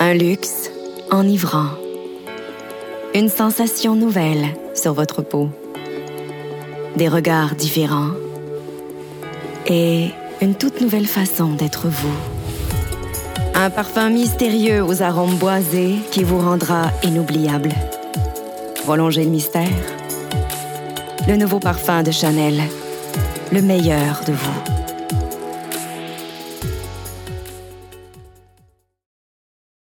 Un luxe enivrant. Une sensation nouvelle sur votre peau. Des regards différents. Et une toute nouvelle façon d'être vous. Un parfum mystérieux aux arômes boisés qui vous rendra inoubliable. Prolongez le mystère. Le nouveau parfum de Chanel, le meilleur de vous.